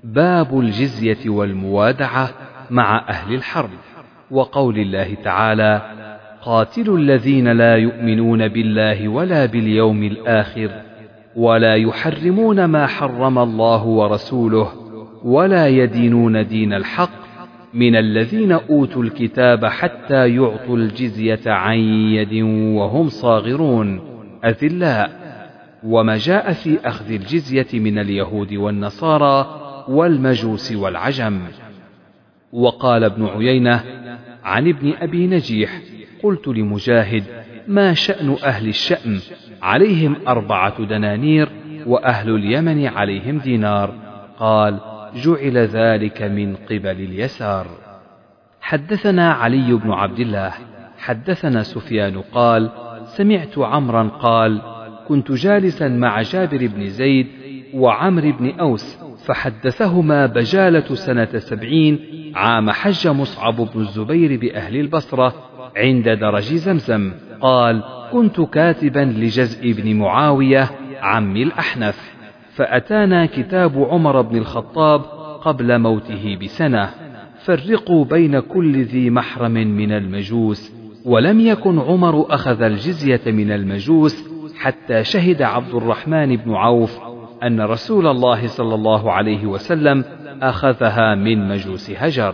باب الجزية والموادعة مع أهل الحرب. وقول الله تعالى: قاتلوا الذين لا يؤمنون بالله ولا باليوم الآخر ولا يحرمون ما حرم الله ورسوله ولا يدينون دين الحق من الذين أوتوا الكتاب حتى يعطوا الجزية عن يد وهم صاغرون أذلاء. وما جاء في أخذ الجزية من اليهود والنصارى والمجوس والعجم. وقال ابن عيينة عن ابن أبي نجيح: قلت لمجاهد: ما شأن أهل الشأم؟ عليهم 4 دنانير وأهل اليمن عليهم دينار. قال: جعل ذلك من قبل اليسار. حدثنا علي بن عبد الله حدثنا سفيان قال: سمعت عمرا قال: كنت جالسا مع جابر بن زيد وعمر بن أوس، فحدثهما بجالة سنة 70 عام حج مصعب بن الزبير بأهل البصرة عند درج زمزم. قال: كنت كاتبا لجزء بن معاوية عم الأحنف، فأتانا كتاب عمر بن الخطاب قبل موته بسنة: فرقوا بين كل ذي محرم من المجوس. ولم يكن عمر أخذ الجزية من المجوس حتى شهد عبد الرحمن بن عوف أن رسول الله صلى الله عليه وسلم أخذها من مجوس هجر.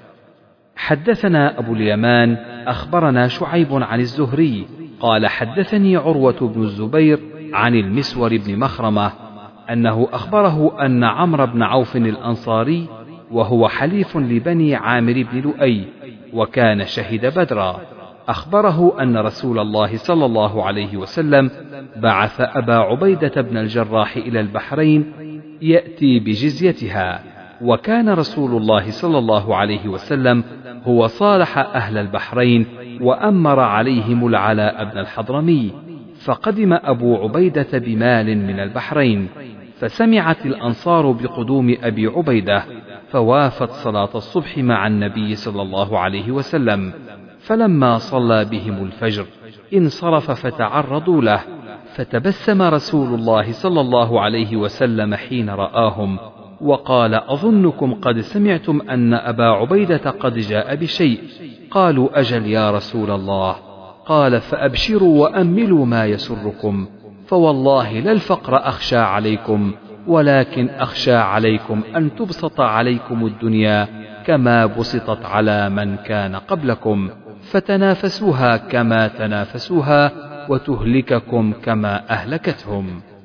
حدثنا أبو اليمان أخبرنا شعيب عن الزهري قال: حدثني عروة بن الزبير عن المسور بن مخرمة أنه أخبره أن عمرو بن عوف الأنصاري، وهو حليف لبني عامر بن لؤي وكان شهد بدرا، أخبره أن رسول الله صلى الله عليه وسلم بعث أبا عبيدة بن الجراح إلى البحرين يأتي بجزيتها، وكان رسول الله صلى الله عليه وسلم هو صالح أهل البحرين وأمر عليهم العلاء بن الحضرمي. فقدم أبو عبيدة بمال من البحرين، فسمعت الأنصار بقدوم أبي عبيدة، فوافت صلاة الصبح مع النبي صلى الله عليه وسلم، فلما صلى بهم الفجر انصرف فتعرضوا له، فتبسم رسول الله صلى الله عليه وسلم حين رآهم وقال: أظنكم قد سمعتم أن أبا عبيدة قد جاء بشيء. قالوا: أجل يا رسول الله. قال: فأبشروا وأملوا ما يسركم، فوالله لا الفقر أخشى عليكم، ولكن أخشى عليكم أن تبسط عليكم الدنيا كما بسطت على من كان قبلكم، فتنافسوها كما تنافسوها وتهلككم كما أهلكتهم.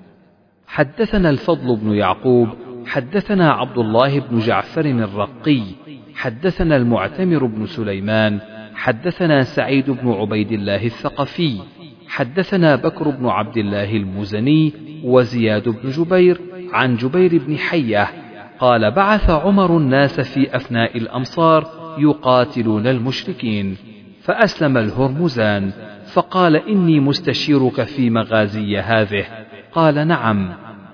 حدثنا الفضل بن يعقوب حدثنا عبد الله بن جعفر الرقي حدثنا المعتمر بن سليمان حدثنا سعيد بن عبيد الله الثقفي حدثنا بكر بن عبد الله المزني وزياد بن جبير عن جبير بن حية قال: بعث عمر الناس في أفناء الأمصار يقاتلون المشركين، فأسلم الهرمزان، فقال: إني مستشيرك في مغازي هذه. قال: نعم،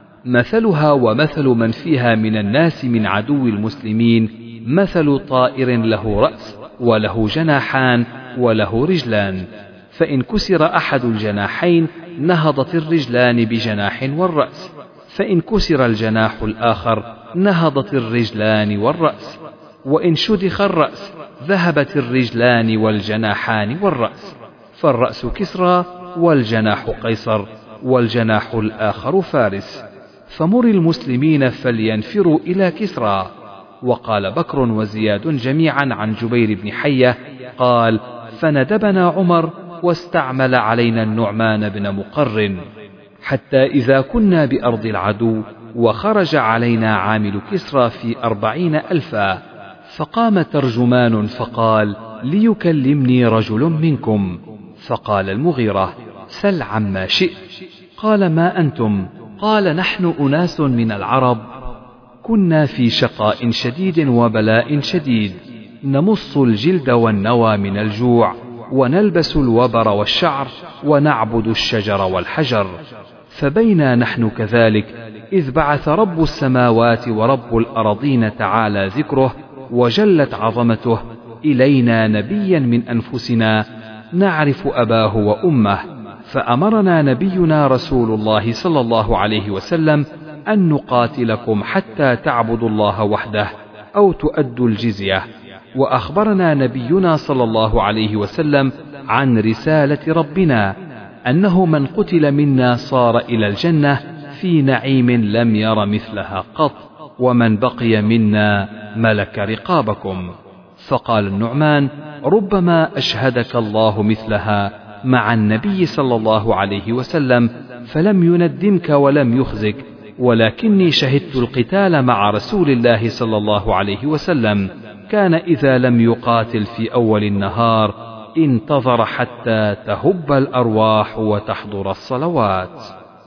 مثلها ومثل من فيها من الناس من عدو المسلمين مثل طائر له رأس وله جناحان وله رجلان، فإن كسر أحد الجناحين نهضت الرجلان بجناح والرأس، فإن كسر الجناح الآخر نهضت الرجلان والرأس، وإن شدخ الرأس ذهبت الرجلان والجناحان والرأس، فالرأس كسرى والجناح قيصر والجناح الآخر فارس، فمر المسلمين فلينفروا إلى كسرى. وقال بكر وزياد جميعا عن جبير بن حية قال: فندبنا عمر واستعمل علينا النعمان بن مقرن، حتى إذا كنا بأرض العدو وخرج علينا عامل كسرى في 40,000، فقام ترجمان فقال: ليكلمني رجل منكم. فقال المغيرة: سل عما شئت. قال: ما أنتم؟ قال: نحن أناس من العرب كنا في شقاء شديد وبلاء شديد، نمص الجلد والنوى من الجوع، ونلبس الوبر والشعر، ونعبد الشجر والحجر، فبينا نحن كذلك إذ بعث رب السماوات ورب الأرضين تعالى ذكره وجلت عظمته إلينا نبيا من أنفسنا نعرف أباه وأمه، فأمرنا نبينا رسول الله صلى الله عليه وسلم أن نقاتلكم حتى تعبدوا الله وحده أو تؤدوا الجزية. وأخبرنا نبينا صلى الله عليه وسلم عن رسالة ربنا أنه من قتل منا صار إلى الجنة في نعيم لم ير مثلها قط، ومن بقي منا ملك رقابكم. فقال النعمان: ربما أشهدك الله مثلها مع النبي صلى الله عليه وسلم فلم يندمك ولم يخزك، ولكني شهدت القتال مع رسول الله صلى الله عليه وسلم، كان إذا لم يقاتل في أول النهار انتظر حتى تهب الأرواح وتحضر الصلوات.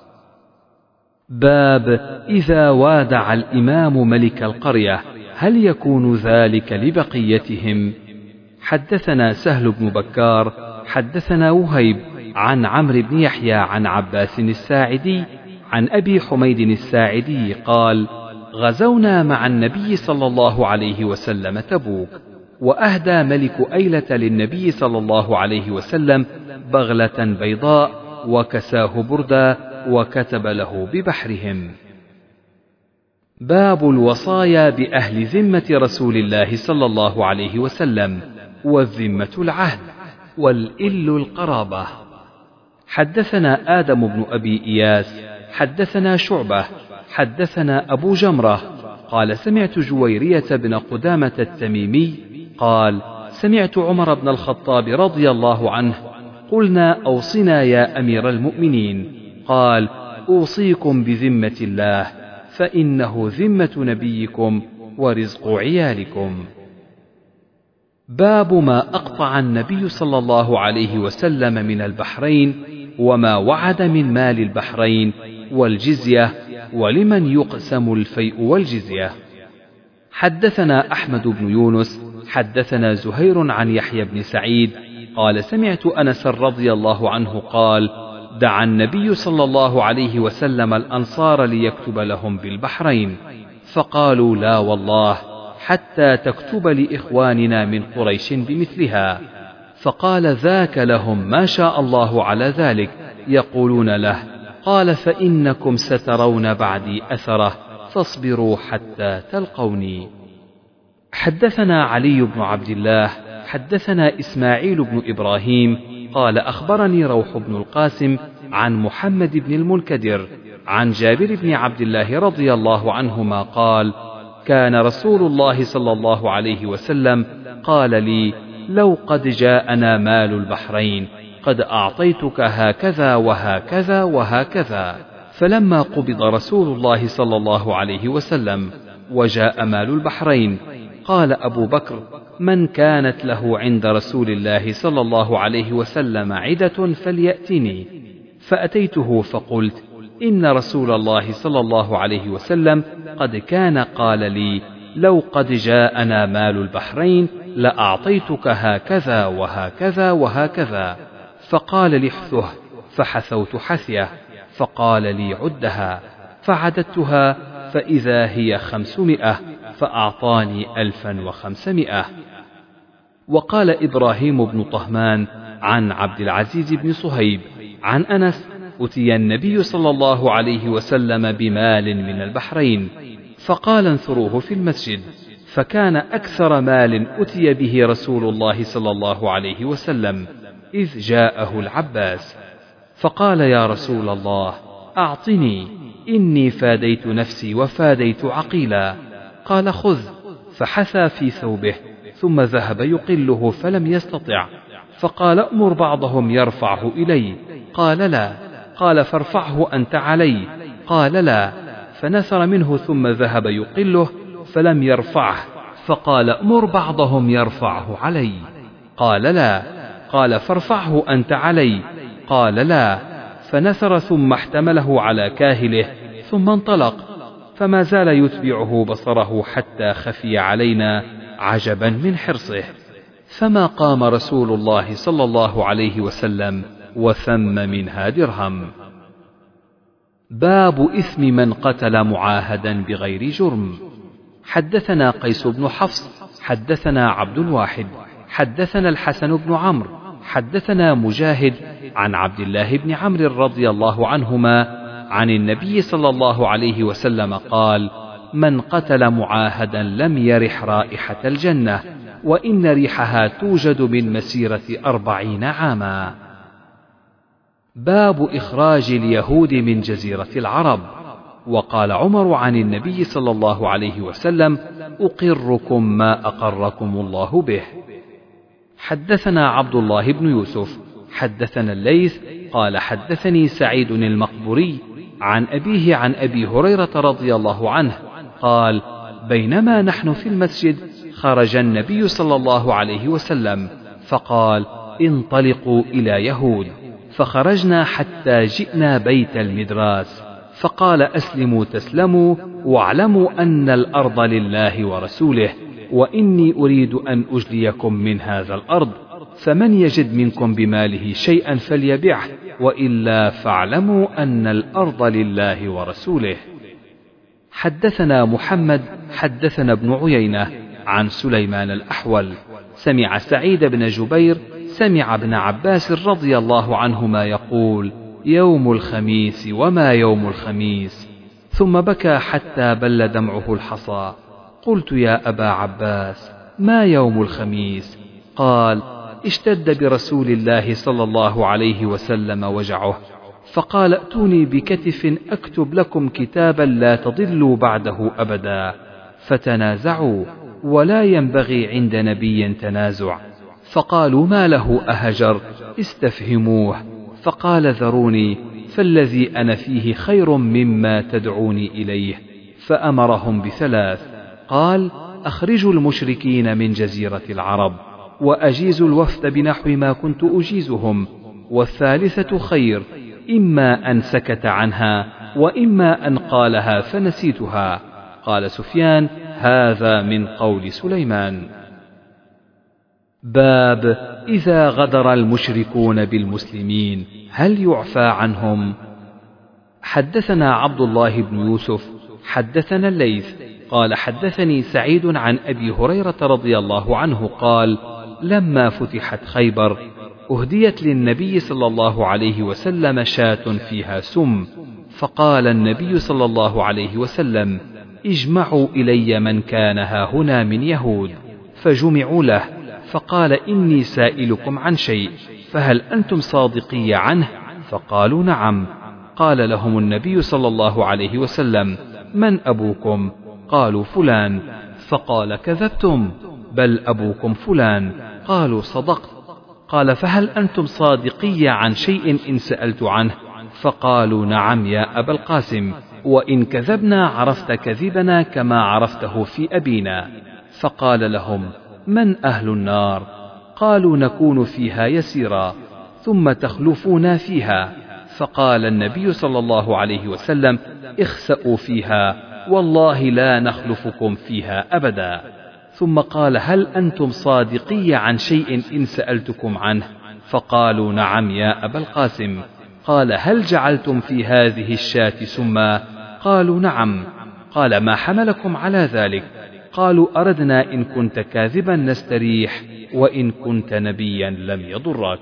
باب إذا وادع الإمام ملك القرية هل يكون ذلك لبقيتهم؟ حدثنا سهل بن بكار حدثنا وهيب عن عمرو بن يحيى عن عباس الساعدي عن أبي حميد الساعدي قال: غزونا مع النبي صلى الله عليه وسلم تبوك، وأهدى ملك أيلة للنبي صلى الله عليه وسلم بغلة بيضاء وكساه بردا وكتب له ببحرهم. باب الوصايا بأهل ذمة رسول الله صلى الله عليه وسلم، والذمة العهد والإل القرابة. حدثنا آدم بن أبي إياس حدثنا شعبة حدثنا أبو جمرة قال: سمعت جويرية بن قدامة التميمي قال: سمعت عمر بن الخطاب رضي الله عنه: قلنا أوصنا يا أمير المؤمنين. قال: أوصيكم بذمة الله، فإنه ذمة نبيكم ورزق عيالكم. باب ما أقطع النبي صلى الله عليه وسلم من البحرين، وما وعد من مال البحرين والجزية، ولمن يقسم الفيء والجزية. حدثنا أحمد بن يونس حدثنا زهير عن يحيى بن سعيد قال: سمعت أنس رضي الله عنه قال: دعا النبي صلى الله عليه وسلم الأنصار ليكتب لهم بالبحرين، فقالوا: لا والله حتى تكتب لإخواننا من قريش بمثلها. فقال: ذاك لهم ما شاء الله على ذلك يقولون له. قال: فإنكم سترون بعدي أثره، فاصبروا حتى تلقوني. حدثنا علي بن عبد الله حدثنا إسماعيل بن إبراهيم قال: أخبرني روح بن القاسم عن محمد بن المنكدر عن جابر بن عبد الله رضي الله عنهما قال: كان رسول الله صلى الله عليه وسلم قال لي: لو قد جاءنا مال البحرين قد أعطيتك هكذا وهكذا وهكذا. فلما قبض رسول الله صلى الله عليه وسلم وجاء مال البحرين، قال أبو بكر: من كانت له عند رسول الله صلى الله عليه وسلم عدة فليأتني. فأتيته فقلت: إن رسول الله صلى الله عليه وسلم قد كان قال لي: لو قد جاءنا مال البحرين لأعطيتك هكذا وهكذا وهكذا. فقال لي: احثه. فحثوت حثيه، فقال لي: عدها. فعددتها فإذا هي 500، فأعطاني 1500. وقال إبراهيم بن طهمان عن عبد العزيز بن صهيب عن أنس: أتي النبي صلى الله عليه وسلم بمال من البحرين، فقال: انثروه في المسجد. فكان أكثر مال أتي به رسول الله صلى الله عليه وسلم، إذ جاءه العباس فقال: يا رسول الله أعطني، إني فاديت نفسي وفاديت عقيلا. قال: خذ. فحثى في ثوبه ثم ذهب يقله فلم يستطع، فقال: أمر بعضهم يرفعه إلي. قال: لا. قال: فارفعه أنت علي. قال: لا. فنثر منه ثم ذهب يقله فلم يرفعه، فقال: أمر بعضهم يرفعه علي. قال: لا. قال: فارفعه أنت علي. قال: لا. فنثر ثم احتمله على كاهله ثم انطلق، فما زال يتبعه بصره حتى خفي علينا عجبا من حرصه. فما قام رسول الله صلى الله عليه وسلم وثم منها درهم. باب إثم من قتل معاهدا بغير جرم. حدثنا قيس بن حفص حدثنا عبد الواحد حدثنا الحسن بن عمرو حدثنا مجاهد عن عبد الله بن عمرو رضي الله عنهما عن النبي صلى الله عليه وسلم قال: من قتل معاهدا لم يرح رائحة الجنة، وإن ريحها توجد من مسيرة 40 عاما. باب إخراج اليهود من جزيرة العرب. وقال عمر عن النبي صلى الله عليه وسلم: أقركم ما أقركم الله به. حدثنا عبد الله بن يوسف حدثنا الليث قال حدثني سعيد المقبوري عن أبيه عن أبي هريرة رضي الله عنه قال: بينما نحن في المسجد خرج النبي صلى الله عليه وسلم فقال: انطلقوا إلى يهود، فخرجنا حتى جئنا بيت المدراس، فقال: أسلموا تسلموا، واعلموا أن الأرض لله ورسوله، وإني أريد أن أجليكم من هذا الأرض، فمن يجد منكم بماله شيئا فليبعه، وإلا فاعلموا أن الأرض لله ورسوله. حدثنا محمد حدثنا ابن عيينة عن سليمان الأحول سمع سعيد بن جبير سمع ابن عباس رضي الله عنهما يقول: يوم الخميس وما يوم الخميس، ثم بكى حتى بل دمعه الحصى. قلت: يا أبا عباس، ما يوم الخميس؟ قال: اشتد برسول الله صلى الله عليه وسلم وجعه، فقال: ائتوني بكتف أكتب لكم كتابا لا تضلوا بعده أبدا. فتنازعوا، ولا ينبغي عند نبي تنازع، فقالوا: ما له أهجر؟ استفهموه. فقال: ذروني، فالذي أنا فيه خير مما تدعوني إليه. فأمرهم بثلاث، قال: أخرجوا المشركين من جزيرة العرب، وأجيزوا الوفد بنحو ما كنت أجيزهم، والثالثة خير، إما أن سكت عنها، وإما أن قالها فنسيتها. قال سفيان: هذا من قول سليمان. باب إذا غدر المشركون بالمسلمين هل يعفى عنهم؟ حدثنا عبد الله بن يوسف حدثنا الليث قال حدثني سعيد عن أبي هريرة رضي الله عنه قال: لما فتحت خيبر أهديت للنبي صلى الله عليه وسلم شاة فيها سم، فقال النبي صلى الله عليه وسلم: اجمعوا إلي من كان هاهنا من يهود، فجمعوا له، فقال: إني سائلكم عن شيء، فهل أنتم صادقي عنه؟ فقالوا: نعم. قال لهم النبي صلى الله عليه وسلم: من أبوكم؟ قالوا: فلان. فقال: كذبتم، بل أبوكم فلان. قالوا: صدقت. قال: فهل أنتم صادقي عن شيء إن سألت عنه؟ فقالوا: نعم يا أبا القاسم، وإن كذبنا عرفت كذبنا كما عرفته في أبينا. فقال لهم: من أهل النار؟ قالوا: نكون فيها يسيرا، ثم تخلفون فيها. فقال النبي صلى الله عليه وسلم: اخسأوا فيها، والله لا نخلفكم فيها أبدا. ثم قال: هل أنتم صادقي عن شيء إن سألتكم عنه؟ فقالوا: نعم يا أبا القاسم. قال: هل جعلتم في هذه الشاة سما؟ قالوا: نعم. قال: ما حملكم على ذلك؟ قالوا: أردنا إن كنت كاذبا نستريح، وإن كنت نبيا لم يضرك.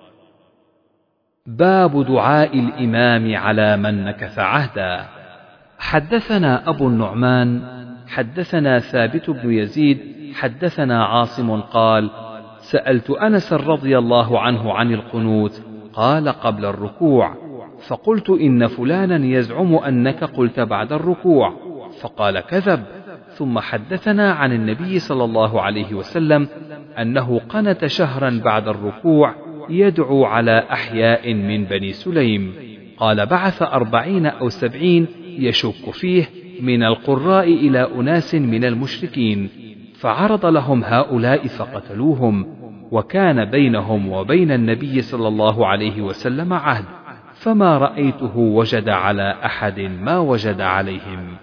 باب دعاء الإمام على من نكث عهدا. حدثنا أبو النعمان حدثنا ثابت بن يزيد حدثنا عاصم قال: سألت أنس رضي الله عنه عن القنوت، قال: قبل الركوع. فقلت: إن فلانا يزعم أنك قلت بعد الركوع، فقال: كذب. ثم حدثنا عن النبي صلى الله عليه وسلم أنه قنت شهرا بعد الركوع يدعو على أحياء من بني سليم. قال: بعث 40 أو 70 يشك فيه من القراء إلى أناس من المشركين، فعرض لهم هؤلاء فقتلوهم، وكان بينهم وبين النبي صلى الله عليه وسلم عهد، فما رأيته وجد على أحد ما وجد عليهم.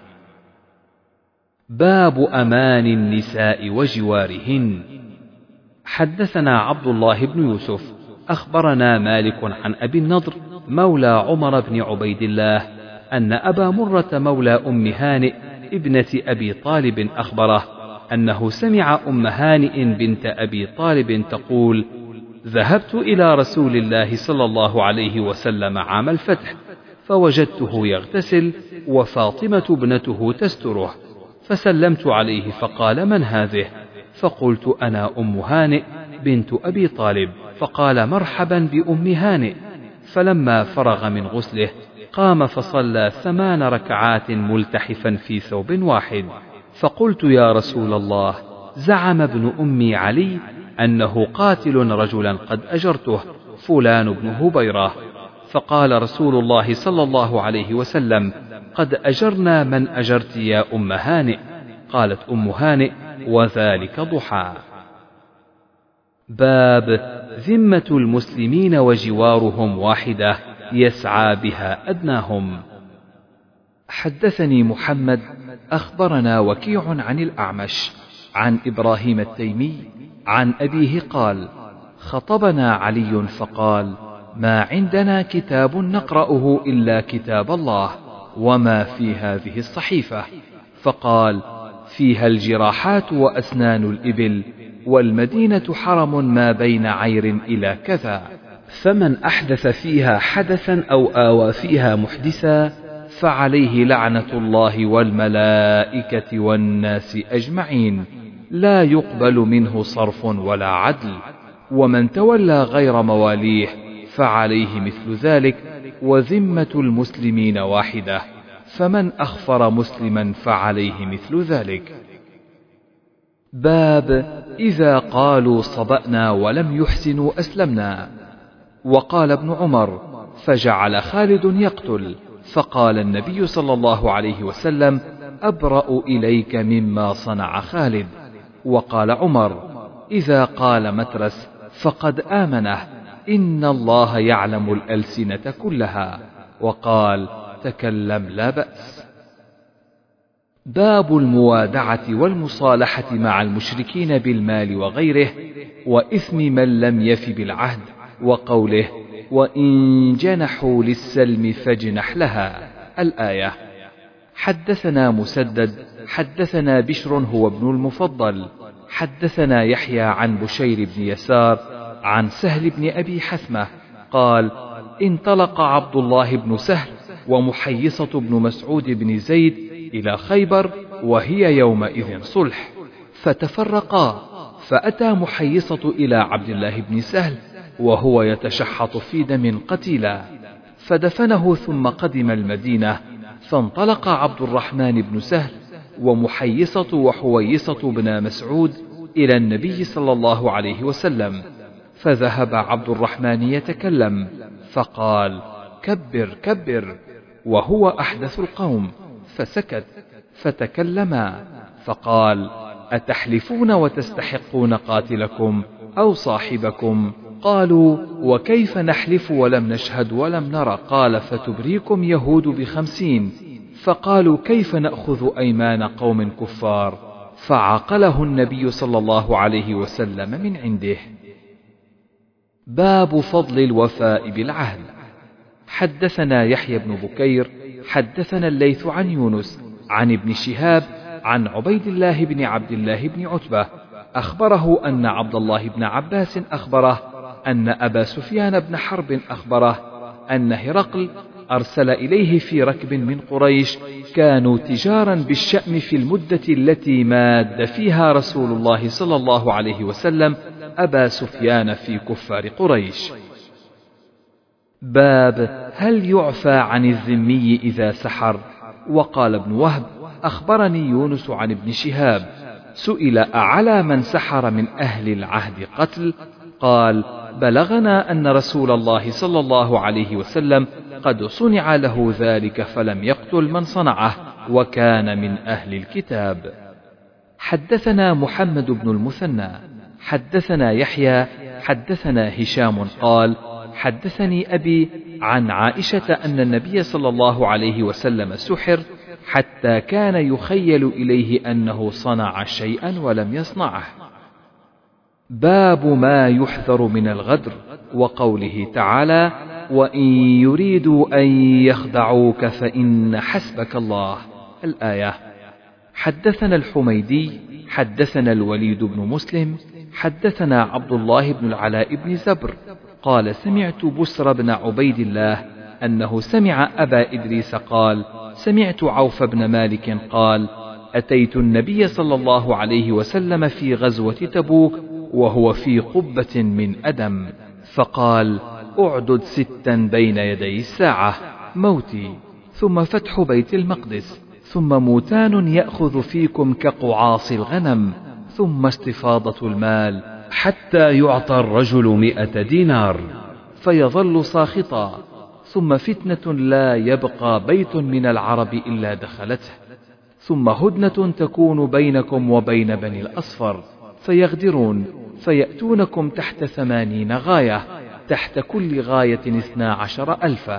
باب أمان النساء وجوارهن. حدثنا عبد الله بن يوسف أخبرنا مالك عن أبي النضر مولى عمر بن عبيد الله أن أبا مرة مولى أم هانئ ابنة أبي طالب أخبره أنه سمع أم هانئ بنت أبي طالب تقول: ذهبت إلى رسول الله صلى الله عليه وسلم عام الفتح، فوجدته يغتسل وفاطمة ابنته تستره، فسلمت عليه فقال: من هذه؟ فقلت: أنا أم هانئ بنت أبي طالب. فقال: مرحبا بأم هانئ. فلما فرغ من غسله قام فصلى 8 ركعات ملتحفا في ثوب واحد. فقلت: يا رسول الله، زعم ابن أمي علي أنه قاتل رجلا قد أجرته، فلان بن هبيرة. فقال رسول الله صلى الله عليه وسلم: قد أجرنا من أجرت يا أم هانئ. قالت أم هانئ: وذلك ضحى. باب ذمة المسلمين وجوارهم واحدة يسعى بها أدناهم. حدثني محمد أخبرنا وكيع عن الأعمش عن إبراهيم التيمي عن أبيه قال: خطبنا علي فقال: ما عندنا كتاب نقرأه إلا كتاب الله، وما في هذه الصحيفة؟ فقال: فيها الجراحات وأسنان الإبل، والمدينة حرم ما بين عير إلى كذا، فمن أحدث فيها حدثا أو آوى فيها محدثا فعليه لعنة الله والملائكة والناس أجمعين، لا يقبل منه صرف ولا عدل، ومن تولى غير مواليه فعليه مثل ذلك، وذمة المسلمين واحدة، فمن أخفر مسلما فعليه مثل ذلك. باب إذا قالوا صبأنا ولم يحسنوا أسلمنا. وقال ابن عمر: فجعل خالد يقتل، فقال النبي صلى الله عليه وسلم: أبرأ إليك مما صنع خالد. وقال عمر: إذا قال مترس فقد آمنه، إن الله يعلم الألسنة كلها. وقال: تكلم لا بأس. باب الموادعة والمصالحة مع المشركين بالمال وغيره، وإثم من لم يف بالعهد، وقوله: وإن جنحوا للسلم فاجنح لها، الآية. حدثنا مسدد حدثنا بشر هو ابن المفضل حدثنا يحيى عن بشير بن يسار عن سهل بن أبي حثمة قال: انطلق عبد الله بن سهل ومحيصة بن مسعود بن زيد إلى خيبر، وهي يومئذ صلح، فتفرقا، فأتى محيصة إلى عبد الله بن سهل وهو يتشحط في دم قتيلا، فدفنه ثم قدم المدينة، فانطلق عبد الرحمن بن سهل ومحيصة وحويصة بن مسعود إلى النبي صلى الله عليه وسلم، فذهب عبد الرحمن يتكلم، فقال: كبر كبر، وهو أحدث القوم، فسكت، فتكلما، فقال: أتحلفون وتستحقون قاتلكم أو صاحبكم؟ قالوا: وكيف نحلف ولم نشهد ولم نرى؟ قال: فتبريكم يهود ب50. فقالوا: كيف نأخذ أيمان قوم كفار؟ فعقله النبي صلى الله عليه وسلم من عنده. باب فضل الوفاء بالعهد. حدثنا يحيى بن بكير حدثنا الليث عن يونس عن ابن شهاب عن عبيد الله بن عبد الله بن عتبة أخبره أن عبد الله بن عباس أخبره أن أبا سفيان بن حرب أخبره أن هرقل أرسل إليه في ركب من قريش كانوا تجارا بالشأم في المدة التي ماد فيها رسول الله صلى الله عليه وسلم أبا سفيان في كفار قريش. باب هل يعفى عن الذمي إذا سحر؟ وقال ابن وهب: أخبرني يونس عن ابن شهاب سئل: أعلى من سحر من أهل العهد قتل؟ قال: بلغنا أن رسول الله صلى الله عليه وسلم قد صنع له ذلك فلم يقتل من صنعه، وكان من أهل الكتاب. حدثنا محمد بن المثنى حدثنا يحيى حدثنا هشام قال: حدثني أبي عن عائشة أن النبي صلى الله عليه وسلم سحر حتى كان يخيل إليه أنه صنع شيئا ولم يصنعه. باب ما يحذر من الغدر، وقوله تعالى: وإن يريدوا أن يخدعوك فإن حسبك الله، الآية. حدثنا الحميدي حدثنا الوليد بن مسلم حدثنا عبد الله بن العلاء بن زبر قال: سمعت بسر بن عبيد الله أنه سمع أبا إدريس قال: سمعت عوف بن مالك قال: أتيت النبي صلى الله عليه وسلم في غزوة تبوك وهو في قبة من أدم، فقال: أعدد 6 بين يدي الساعة، موتي، ثم فتح بيت المقدس، ثم موتان يأخذ فيكم كقعاص الغنم، ثم استفاضة المال حتى يعطى الرجل 100 دينار فيظل ساخطا، ثم فتنة لا يبقى بيت من العرب إلا دخلته، ثم هدنة تكون بينكم وبين بني الأصفر فيغدرون فيأتونكم تحت 80 غاية، تحت كل غاية 12,000.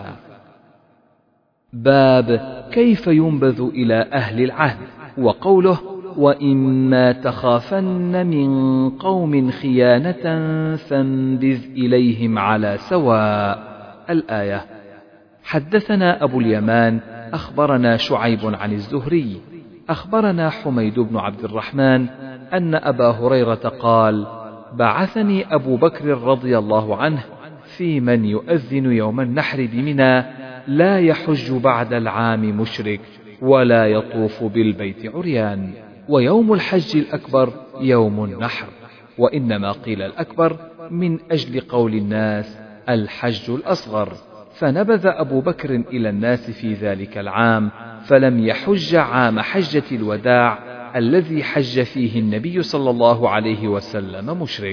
باب كيف ينبذ إلى أهل العهد، وقوله: وإما تخافن من قوم خيانة فانبذ إليهم على سواء، الآية. حدثنا أبو اليمان أخبرنا شعيب عن الزهري أخبرنا حميد بن عبد الرحمن أن أبا هريرة قال: بعثني أبو بكر رضي الله عنه في من يؤذن يوم النحر بمنى: لا يحج بعد العام مشرك ولا يطوف بالبيت عريان. ويوم الحج الأكبر يوم النحر، وإنما قيل الأكبر من أجل قول الناس الحج الأصغر، فنبذ أبو بكر إلى الناس في ذلك العام، فلم يحج عام حجة الوداع الذي حج فيه النبي صلى الله عليه وسلم مشرك.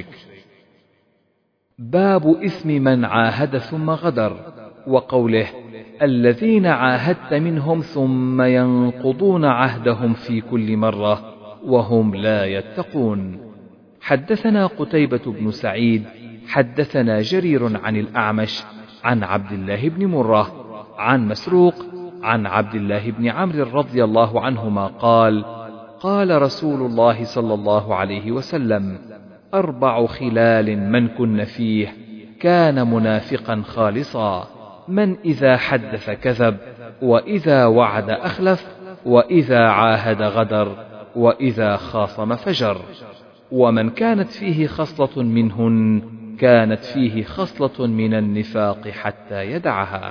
باب إثم من عاهد ثم غدر، وقوله: الذين عاهدت منهم ثم ينقضون عهدهم في كل مرة وهم لا يتقون. حدثنا قتيبة بن سعيد حدثنا جرير عن الأعمش عن عبد الله بن مرة عن مسروق عن عبد الله بن عمرو رضي الله عنهما قال: قال رسول الله صلى الله عليه وسلم: 4 خلال من كن فيه كان منافقا خالصا: من إذا حدث كذب، وإذا وعد أخلف، وإذا عاهد غدر، وإذا خاصم فجر. ومن كانت فيه خصلة منهن كانت فيه خصلة من النفاق حتى يدعها.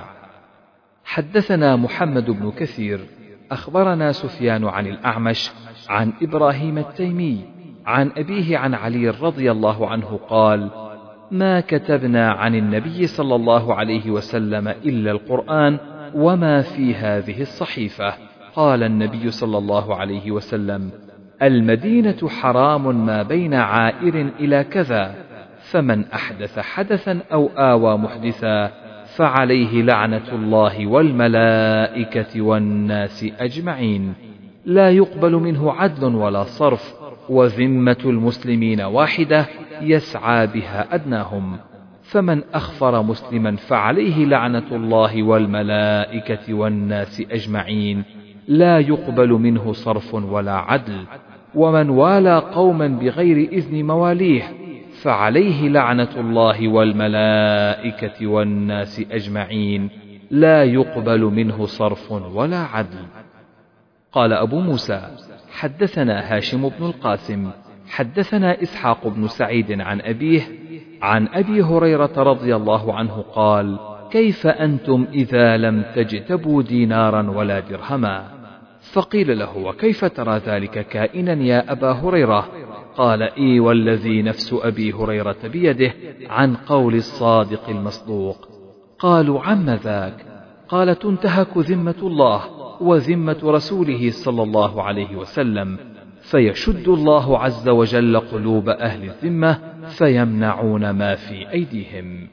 حدثنا محمد بن كثير أخبرنا سفيان عن الأعمش عن إبراهيم التيمي عن أبيه عن علي رضي الله عنه قال: ما كتبنا عن النبي صلى الله عليه وسلم إلا القرآن وما في هذه الصحيفة. قال النبي صلى الله عليه وسلم: المدينة حرام ما بين عائر إلى كذا، فمن أحدث حدثا أو آوى محدثا فعليه لعنة الله والملائكة والناس أجمعين، لا يقبل منه عدل ولا صرف، وذمة المسلمين واحدة يسعى بها أدناهم، فمن أخفر مسلما فعليه لعنة الله والملائكة والناس أجمعين، لا يقبل منه صرف ولا عدل، ومن والى قوما بغير إذن مواليه فعليه لعنة الله والملائكة والناس أجمعين، لا يقبل منه صرف ولا عدل. قال أبو موسى: حدثنا هاشم بن القاسم حدثنا إسحاق بن سعيد عن أبيه عن أبي هريرة رضي الله عنه قال: كيف أنتم إذا لم تجتبوا دينارا ولا درهما؟ فقيل له: وكيف ترى ذلك كائنا يا أبا هريرة؟ قال: إي والذي نفس أبي هريرة بيده، عن قول الصادق المصدوق. قالوا: عم ذاك؟ قال: تنتهك ذمة الله وذمة رسوله صلى الله عليه وسلم، فيشد الله عز وجل قلوب أهل الذمة فيمنعون ما في أيديهم.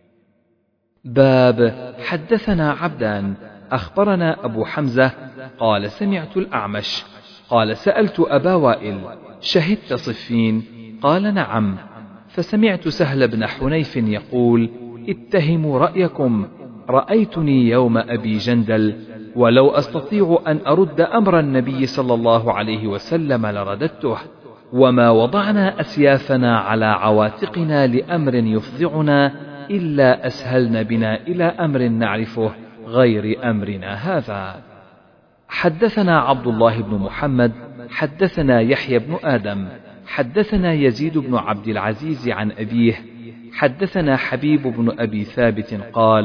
باب حدثنا عبدان أخبرنا أبو حمزة قال: سمعت الأعمش قال: سألت أبا وائل: شهدت صفين؟ قال: نعم. فسمعت سهل بن حنيف يقول: اتهموا رأيكم، رأيتني يوم أبي جندل، ولو أستطيع أن أرد أمر النبي صلى الله عليه وسلم لرددته، وما وضعنا أسيافنا على عواتقنا لأمر يفضعنا إلا أسهلن بنا إلى أمر نعرفه غير أمرنا هذا. حدثنا عبد الله بن محمد حدثنا يحيى بن آدم حدثنا يزيد بن عبد العزيز عن أبيه حدثنا حبيب بن أبي ثابت قال: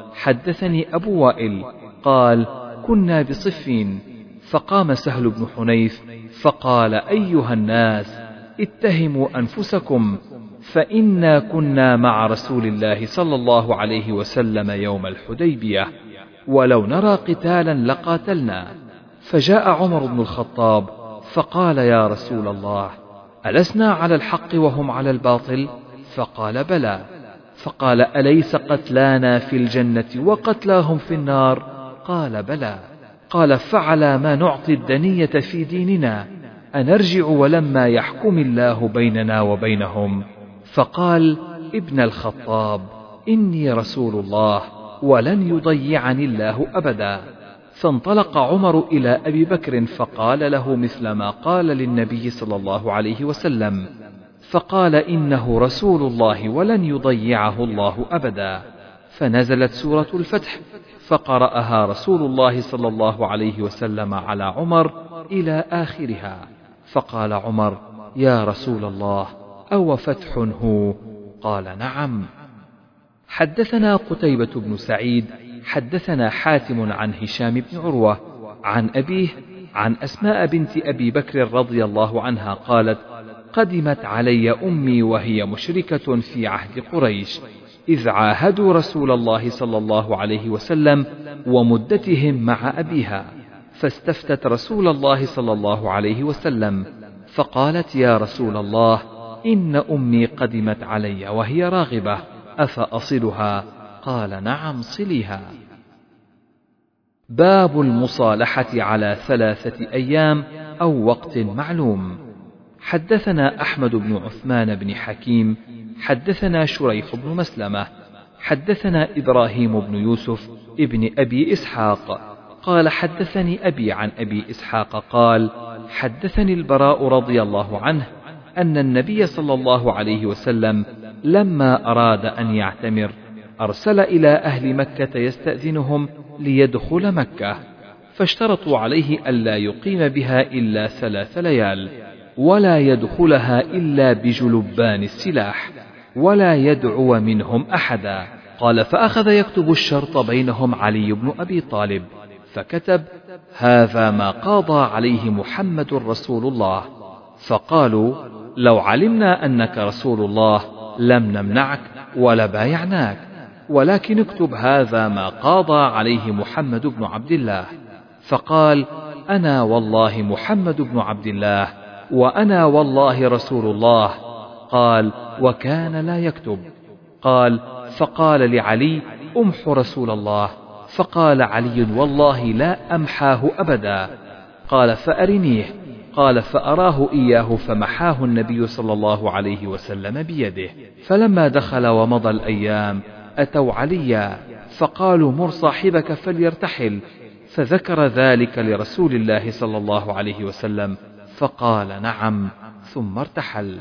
حدثني أبو وائل قال كنا بصفين، فقام سهل بن حنيف فقال أيها الناس اتهموا أنفسكم، فإنا كنا مع رسول الله صلى الله عليه وسلم يوم الحديبية، ولو نرى قتالا لقاتلنا. فجاء عمر بن الخطاب فقال يا رسول الله ألسنا على الحق وهم على الباطل؟ فقال بلى. فقال أليس قتلانا في الجنة وقتلاهم في النار؟ قال بلى. قال فعلى ما نعطي الدنية في ديننا، أنرجع ولما يحكم الله بيننا وبينهم؟ فقال ابن الخطاب إني رسول الله ولن يضيعني الله أبدا. فانطلق عمر إلى أبي بكر فقال له مثل ما قال للنبي صلى الله عليه وسلم، فقال إنه رسول الله ولن يضيعه الله أبدا. فنزلت سورة الفتح فقرأها رسول الله صلى الله عليه وسلم على عمر إلى آخرها. فقال عمر يا رسول الله أو فتح هو؟ قال نعم. حدثنا قتيبة بن سعيد حدثنا حاتم عن هشام بن عروة عن أبيه عن أسماء بنت أبي بكر رضي الله عنها قالت قدمت علي أمي وهي مشركة في عهد قريش، إذ عاهدوا رسول الله صلى الله عليه وسلم ومدتهم مع أبيها، فاستفتت رسول الله صلى الله عليه وسلم فقالت يا رسول الله إن أمي قدمت علي وهي راغبة، أفأصلها؟ قال نعم صليها. باب المصالحة على 3 أيام أو وقت معلوم. حدثنا أحمد بن عثمان بن حكيم حدثنا شريح بن مسلمة حدثنا إبراهيم بن يوسف ابن أبي إسحاق قال حدثني أبي عن أبي إسحاق قال حدثني البراء رضي الله عنه أن النبي صلى الله عليه وسلم لما أراد أن يعتمر أرسل إلى أهل مكة يستأذنهم ليدخل مكة، فاشترطوا عليه ألا يقيم بها إلا 3 ليال، ولا يدخلها إلا بجلبان السلاح، ولا يدعو منهم أحدا. قال فأخذ يكتب الشرط بينهم علي بن أبي طالب، فكتب هذا ما قاضى عليه محمد رسول الله. فقالوا لو علمنا أنك رسول الله لم نمنعك ولا بايعناك، ولكن اكتب هذا ما قاضى عليه محمد بن عبد الله. فقال أنا والله محمد بن عبد الله، وأنا والله رسول الله. قال وكان لا يكتب. قال فقال لعلي أمح رسول الله، فقال علي والله لا أمحاه أبدا. قال فأرنيه. قال فأراه إياه فمحاه النبي صلى الله عليه وسلم بيده. فلما دخل ومضى الأيام أتوا عليا فقالوا مر صاحبك فليرتحل، فذكر ذلك لرسول الله صلى الله عليه وسلم فقال نعم ثم ارتحل.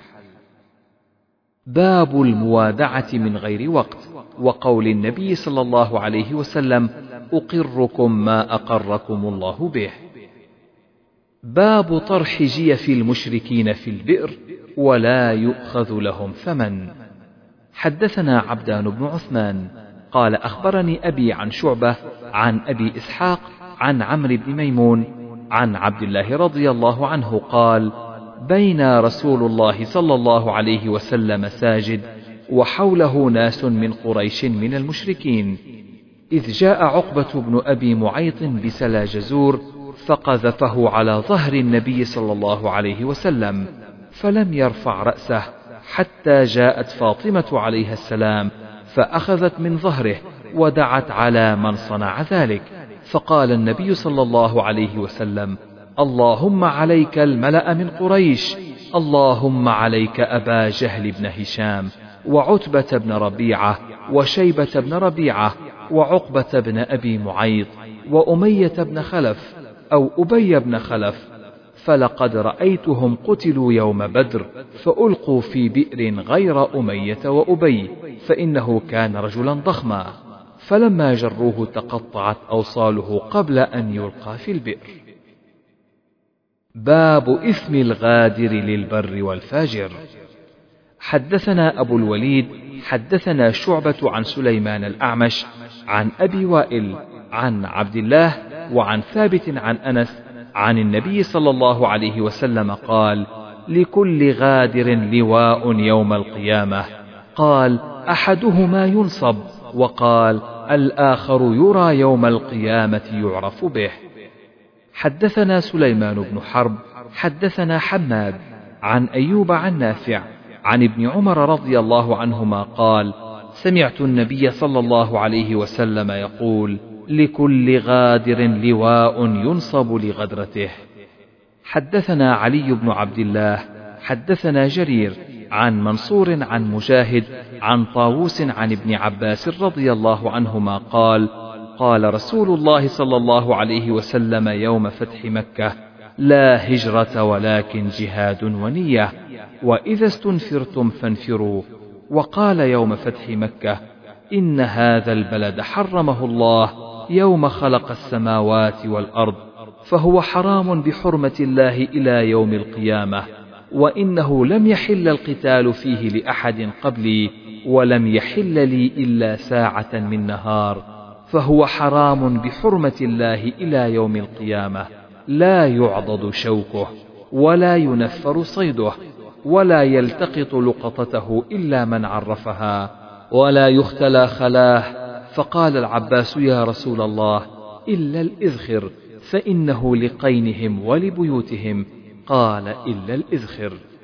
باب الموادعة من غير وقت، وقول النبي صلى الله عليه وسلم أقركم ما أقركم الله به. باب طرح جيف المشركين في البئر ولا يؤخذ لهم ثمن. حدثنا عبدان بن عثمان قال أخبرني أبي عن شعبة عن أبي إسحاق عن عمرو بن ميمون عن عبد الله رضي الله عنه قال بين رسول الله صلى الله عليه وسلم ساجد وحوله ناس من قريش من المشركين، إذ جاء عقبة بن أبي معيط بسلا جزور فقذفه على ظهر النبي صلى الله عليه وسلم، فلم يرفع رأسه حتى جاءت فاطمة عليها السلام فأخذت من ظهره ودعت على من صنع ذلك. فقال النبي صلى الله عليه وسلم اللهم عليك الملأ من قريش، اللهم عليك أبا جهل بن هشام وعتبة بن ربيعة وشيبة بن ربيعة وعقبة بن أبي معيط وأمية بن خلف أو أبي بن خلف، فلقد رأيتهم قتلوا يوم بدر فألقوا في بئر غير أمية وأبي، فإنه كان رجلا ضخما، فلما جروه تقطعت أوصاله قبل أن يلقى في البئر. باب إثم الغادر للبر والفاجر. حدثنا أبو الوليد حدثنا شعبة عن سليمان الأعمش عن أبي وائل عن عبد الله وعن ثابت عن أنس عن النبي صلى الله عليه وسلم قال: لكل غادر لواء يوم القيامة. قال: أحدهما ينصب، وقال الآخر يرى يوم القيامة يعرف به. حدثنا سليمان بن حرب حدثنا حماد عن أيوب عن نافع عن ابن عمر رضي الله عنهما قال: سمعت النبي صلى الله عليه وسلم يقول: لكل غادر لواء ينصب لغدرته. حدثنا علي بن عبد الله حدثنا جرير عن منصور عن مجاهد عن طاووس عن ابن عباس رضي الله عنهما قال: قال رسول الله صلى الله عليه وسلم يوم فتح مكة: لا هجرة ولكن جهاد ونية، وإذا استنفرتم فانفروا. وقال يوم فتح مكة: إن هذا البلد حرمه الله يوم خلق السماوات والأرض، فهو حرام بحرمة الله إلى يوم القيامة، وإنه لم يحل القتال فيه لأحد قبلي، ولم يحل لي إلا ساعة من نهار، فهو حرام بحرمة الله إلى يوم القيامة، لا يعضد شوكه ولا ينفر صيده ولا يلتقط لقطته إلا من عرفها ولا يختلى خلاه. فقال العباس: يا رسول الله، إلا الإذخر، فإنه لقينهم ولبيوتهم. قال: إلا الإذخر.